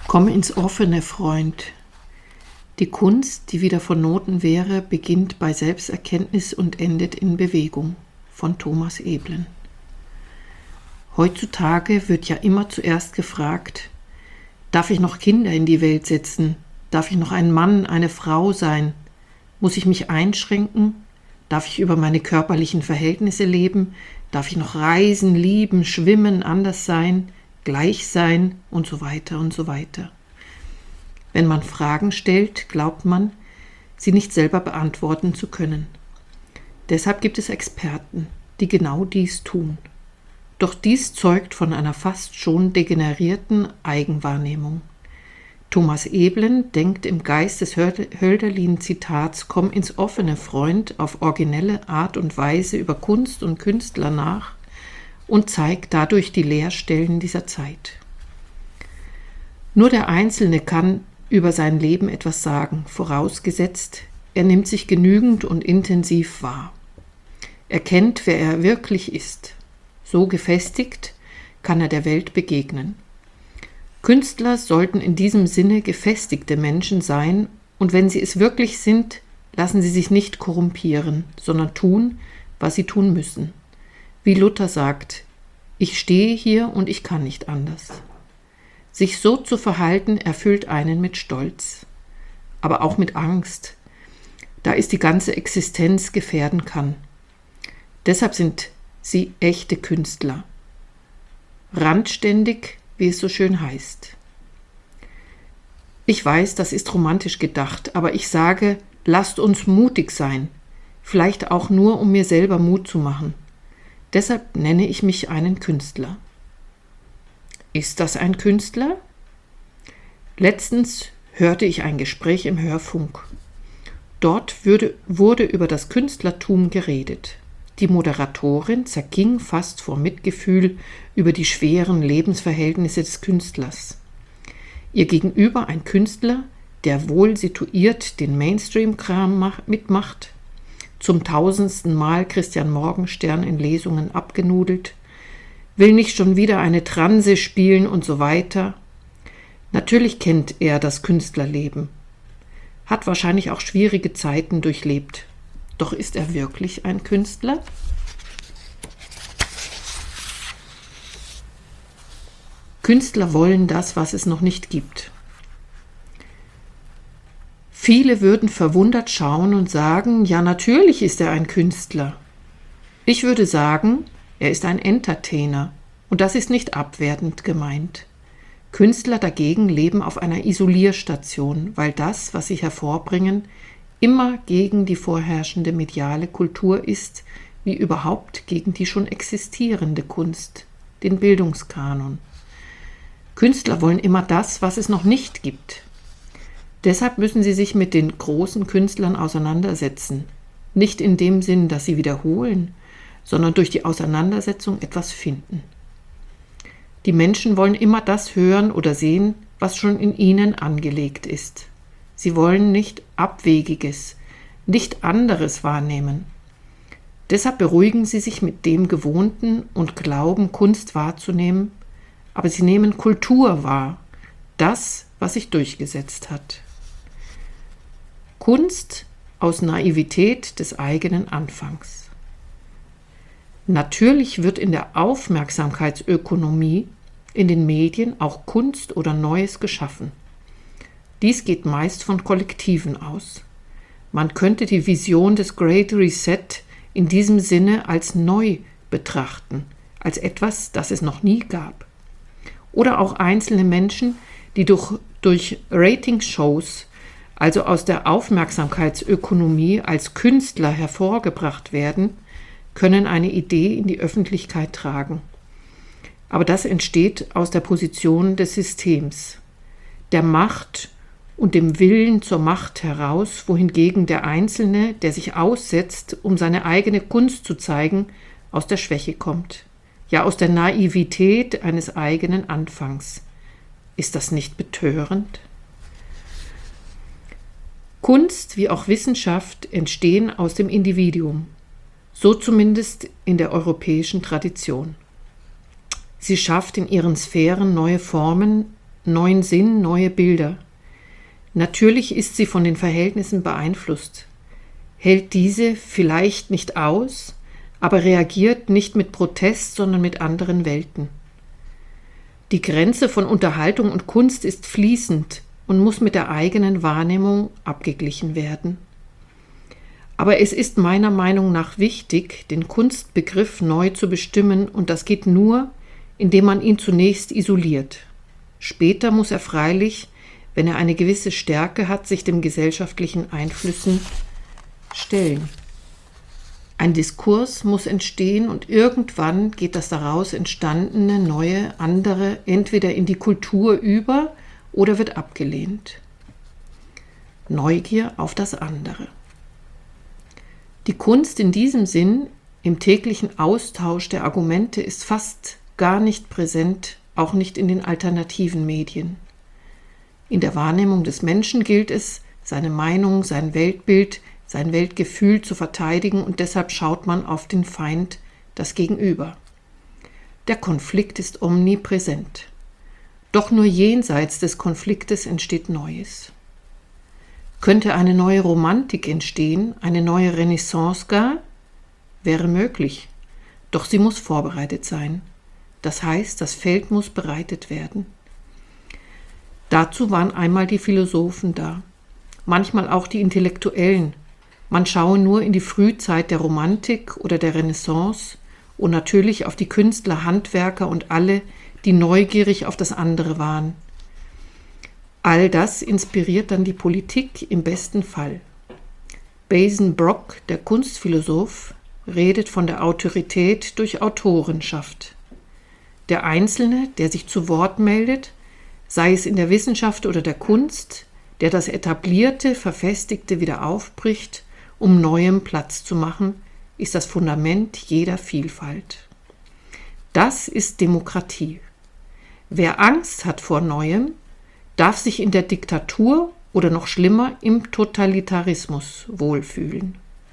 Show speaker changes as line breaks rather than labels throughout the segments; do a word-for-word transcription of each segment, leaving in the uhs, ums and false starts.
Komm ins Offene, Freund. Die Kunst, die wieder vernoten wäre, beginnt bei Selbsterkenntnis und endet in Bewegung. Von Thomas Eblen. Heutzutage wird ja immer zuerst gefragt, darf ich noch Kinder in die Welt setzen? Darf ich noch ein Mann, eine Frau sein? Muss ich mich einschränken? Darf ich über meine körperlichen Verhältnisse leben? Darf ich noch reisen, lieben, schwimmen, anders sein, gleich sein und so weiter und so weiter. Wenn man Fragen stellt, glaubt man, sie nicht selber beantworten zu können. Deshalb gibt es Experten, die genau dies tun. Doch dies zeugt von einer fast schon degenerierten Eigenwahrnehmung. Thomas Eblen denkt im Geist des Hölderlin-Zitats „Komm ins Offene, Freund" auf originelle Art und Weise über Kunst und Künstler nach und zeigt dadurch die Leerstellen dieser Zeit. Nur der Einzelne kann über sein Leben etwas sagen, vorausgesetzt, er nimmt sich genügend und intensiv wahr. Er kennt, wer er wirklich ist. So gefestigt kann er der Welt begegnen. Künstler sollten in diesem Sinne gefestigte Menschen sein, und wenn sie es wirklich sind, lassen sie sich nicht korrumpieren, sondern tun, was sie tun müssen. Wie Luther sagt, ich stehe hier und ich kann nicht anders. Sich so zu verhalten, erfüllt einen mit Stolz, aber auch mit Angst, da es die ganze Existenz gefährden kann. Deshalb sind sie echte Künstler. Randständig, wie es so schön heißt. Ich weiß, das ist romantisch gedacht, aber ich sage, lasst uns mutig sein, vielleicht auch nur, um mir selber Mut zu machen. Deshalb nenne ich mich einen Künstler. Ist das ein Künstler? Letztens hörte ich ein Gespräch im Hörfunk. Dort würde, wurde über das Künstlertum geredet. Die Moderatorin zerging fast vor Mitgefühl über die schweren Lebensverhältnisse des Künstlers. Ihr gegenüber ein Künstler, der wohl situiert den Mainstream-Kram mitmacht, zum tausendsten Mal Christian Morgenstern in Lesungen abgenudelt, will nicht schon wieder eine Transe spielen und so weiter. Natürlich kennt er das Künstlerleben, hat wahrscheinlich auch schwierige Zeiten durchlebt. Doch ist er wirklich ein Künstler? Künstler wollen das, was es noch nicht gibt. Viele würden verwundert schauen und sagen, ja, natürlich ist er ein Künstler. Ich würde sagen, er ist ein Entertainer, und das ist nicht abwertend gemeint. Künstler dagegen leben auf einer Isolierstation, weil das, was sie hervorbringen, immer gegen die vorherrschende mediale Kultur ist, wie überhaupt gegen die schon existierende Kunst, den Bildungskanon. Künstler wollen immer das, was es noch nicht gibt. Deshalb müssen sie sich mit den großen Künstlern auseinandersetzen, nicht in dem Sinn, dass sie wiederholen, sondern durch die Auseinandersetzung etwas finden. Die Menschen wollen immer das hören oder sehen, was schon in ihnen angelegt ist. Sie wollen nicht Abwegiges, nicht anderes wahrnehmen. Deshalb beruhigen sie sich mit dem Gewohnten und glauben, Kunst wahrzunehmen, aber sie nehmen Kultur wahr, das, was sich durchgesetzt hat. Kunst aus Naivität des eigenen Anfangs. Natürlich wird in der Aufmerksamkeitsökonomie in den Medien auch Kunst oder Neues geschaffen. Dies geht meist von Kollektiven aus. Man könnte die Vision des Great Reset in diesem Sinne als neu betrachten, als etwas, das es noch nie gab. Oder auch einzelne Menschen, die durch, durch Ratingshows, also aus der Aufmerksamkeitsökonomie als Künstler hervorgebracht werden, können eine Idee in die Öffentlichkeit tragen. Aber das entsteht aus der Position des Systems, der Macht und dem Willen zur Macht heraus, wohingegen der Einzelne, der sich aussetzt, um seine eigene Kunst zu zeigen, aus der Schwäche kommt, ja aus der Naivität eines eigenen Anfangs. Ist das nicht betörend? Kunst wie auch Wissenschaft entstehen aus dem Individuum, so zumindest in der europäischen Tradition. Sie schafft in ihren Sphären neue Formen, neuen Sinn, neue Bilder. Natürlich ist sie von den Verhältnissen beeinflusst, hält diese vielleicht nicht aus, aber reagiert nicht mit Protest, sondern mit anderen Welten. Die Grenze von Unterhaltung und Kunst ist fließend und muss mit der eigenen Wahrnehmung abgeglichen werden. Aber es ist meiner Meinung nach wichtig, den Kunstbegriff neu zu bestimmen, und das geht nur, indem man ihn zunächst isoliert. Später muss er freilich, wenn er eine gewisse Stärke hat, sich den gesellschaftlichen Einflüssen stellen. Ein Diskurs muss entstehen und irgendwann geht das daraus entstandene, neue, andere entweder in die Kultur über oder wird abgelehnt. Neugier auf das andere. Die Kunst in diesem Sinn, im täglichen Austausch der Argumente, ist fast gar nicht präsent, auch nicht in den alternativen Medien. In der Wahrnehmung des Menschen gilt es, seine Meinung, sein Weltbild, sein Weltgefühl zu verteidigen, und deshalb schaut man auf den Feind, das Gegenüber. Der Konflikt ist omnipräsent. Doch nur jenseits des Konfliktes entsteht Neues. Könnte eine neue Romantik entstehen, eine neue Renaissance gar? Wäre möglich. Doch sie muss vorbereitet sein. Das heißt, das Feld muss bereitet werden. Dazu waren einmal die Philosophen da, manchmal auch die Intellektuellen. Man schaue nur in die Frühzeit der Romantik oder der Renaissance und natürlich auf die Künstler, Handwerker und alle, die neugierig auf das andere waren. All das inspiriert dann die Politik im besten Fall. Basin Brock, der Kunstphilosoph, redet von der Autorität durch Autorenschaft. Der Einzelne, der sich zu Wort meldet, sei es in der Wissenschaft oder der Kunst, der das Etablierte, Verfestigte wieder aufbricht, um Neuem Platz zu machen, ist das Fundament jeder Vielfalt. Das ist Demokratie. Wer Angst hat vor Neuem, darf sich in der Diktatur oder noch schlimmer im Totalitarismus wohlfühlen.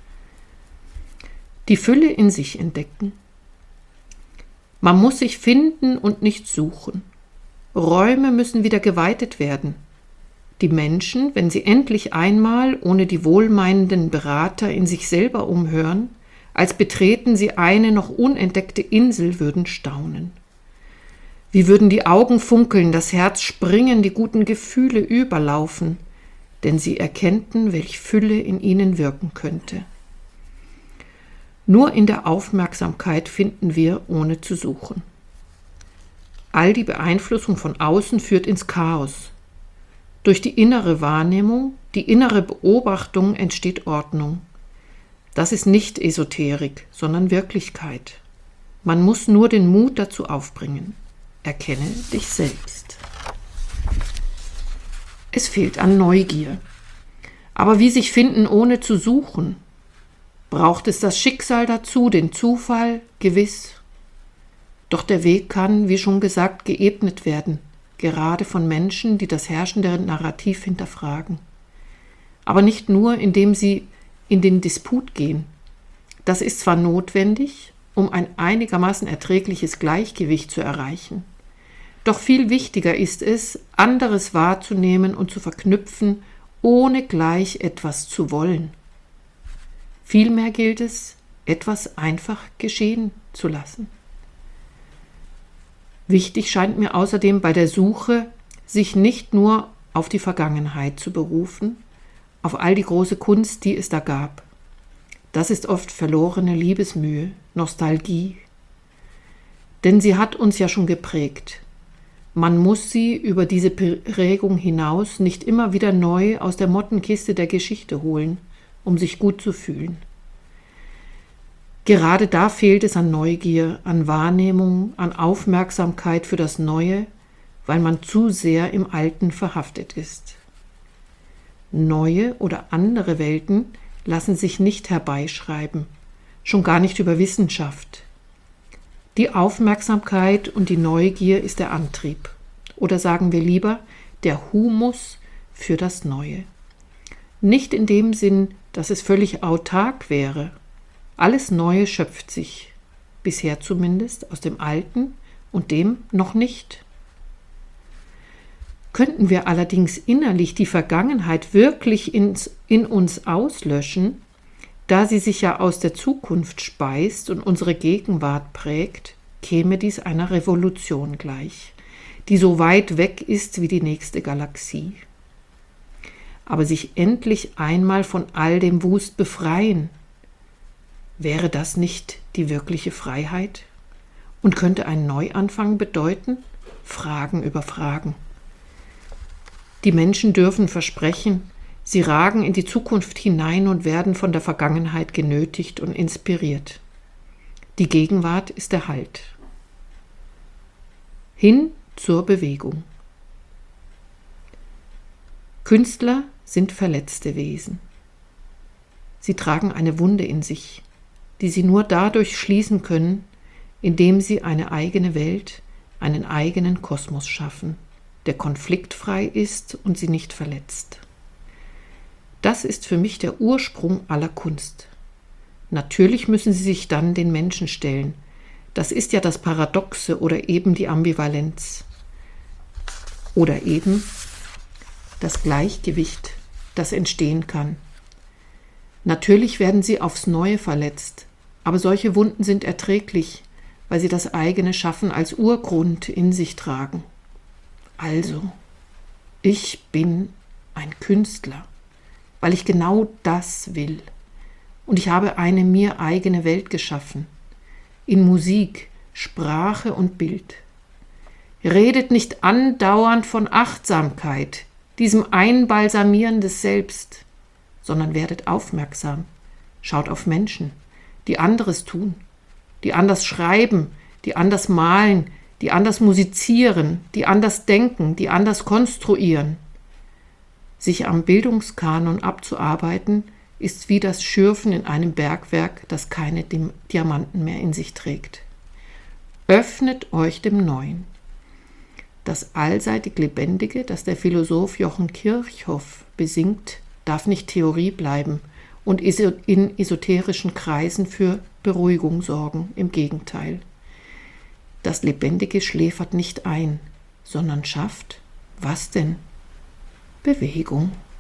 Die Fülle in sich entdecken. Man muss sich finden und nicht suchen. Räume müssen wieder geweitet werden. Die Menschen, wenn sie endlich einmal ohne die wohlmeinenden Berater in sich selber umhören, als betreten sie eine noch unentdeckte Insel, würden staunen. Wie würden die Augen funkeln, das Herz springen, die guten Gefühle überlaufen, denn sie erkennten, welch Fülle in ihnen wirken könnte. Nur in der Aufmerksamkeit finden wir, ohne zu suchen. All die Beeinflussung von außen führt ins Chaos. Durch die innere Wahrnehmung, die innere Beobachtung entsteht Ordnung. Das ist nicht Esoterik, sondern Wirklichkeit. Man muss nur den Mut dazu aufbringen. Erkenne dich selbst. Es fehlt an Neugier. Aber wie sich finden, ohne zu suchen? Braucht es das Schicksal dazu, den Zufall? Gewiss. Doch der Weg kann, wie schon gesagt, geebnet werden, gerade von Menschen, die das herrschende Narrativ hinterfragen. Aber nicht nur, indem sie in den Disput gehen. Das ist zwar notwendig, um ein einigermaßen erträgliches Gleichgewicht zu erreichen. Doch viel wichtiger ist es, anderes wahrzunehmen und zu verknüpfen, ohne gleich etwas zu wollen. Vielmehr gilt es, etwas einfach geschehen zu lassen. Wichtig scheint mir außerdem bei der Suche, sich nicht nur auf die Vergangenheit zu berufen, auf all die große Kunst, die es da gab. Das ist oft verlorene Liebesmühe, Nostalgie. Denn sie hat uns ja schon geprägt. Man muss sie über diese Prägung hinaus nicht immer wieder neu aus der Mottenkiste der Geschichte holen, um sich gut zu fühlen. Gerade da fehlt es an Neugier, an Wahrnehmung, an Aufmerksamkeit für das Neue, weil man zu sehr im Alten verhaftet ist. Neue oder andere Welten lassen sich nicht herbeischreiben, schon gar nicht über Wissenschaft. Die Aufmerksamkeit und die Neugier ist der Antrieb, oder sagen wir lieber, der Humus für das Neue. Nicht in dem Sinn, dass es völlig autark wäre. Alles Neue schöpft sich, bisher zumindest, aus dem Alten und dem noch nicht. Könnten wir allerdings innerlich die Vergangenheit wirklich ins, in uns auslöschen, da sie sich ja aus der Zukunft speist und unsere Gegenwart prägt, käme dies einer Revolution gleich, die so weit weg ist wie die nächste Galaxie. Aber sich endlich einmal von all dem Wust befreien, wäre das nicht die wirkliche Freiheit? Und könnte ein Neuanfang bedeuten? Fragen über Fragen. Die Menschen dürfen versprechen, sie ragen in die Zukunft hinein und werden von der Vergangenheit genötigt und inspiriert. Die Gegenwart ist der Halt. Hin zur Bewegung. Künstler sind verletzte Wesen. Sie tragen eine Wunde in sich, die sie nur dadurch schließen können, indem sie eine eigene Welt, einen eigenen Kosmos schaffen, der konfliktfrei ist und sie nicht verletzt. Das ist für mich der Ursprung aller Kunst. Natürlich müssen sie sich dann den Menschen stellen. Das ist ja das Paradoxe oder eben die Ambivalenz. Oder eben das Gleichgewicht, das entstehen kann. Natürlich werden sie aufs Neue verletzt, aber solche Wunden sind erträglich, weil sie das eigene Schaffen als Urgrund in sich tragen. Also, ich bin ein Künstler, weil ich genau das will. Und ich habe eine mir eigene Welt geschaffen, in Musik, Sprache und Bild. Redet nicht andauernd von Achtsamkeit, diesem Einbalsamieren des Selbst, sondern werdet aufmerksam, schaut auf Menschen, die anderes tun, die anders schreiben, die anders malen, die anders musizieren, die anders denken, die anders konstruieren. Sich am Bildungskanon abzuarbeiten, ist wie das Schürfen in einem Bergwerk, das keine Diamanten mehr in sich trägt. Öffnet euch dem Neuen. Das allseitig Lebendige, das der Philosoph Jochen Kirchhoff besingt, darf nicht Theorie bleiben und in esoterischen Kreisen für Beruhigung sorgen. Im Gegenteil. Das Lebendige schläfert nicht ein, sondern schafft, was denn? Bewegung.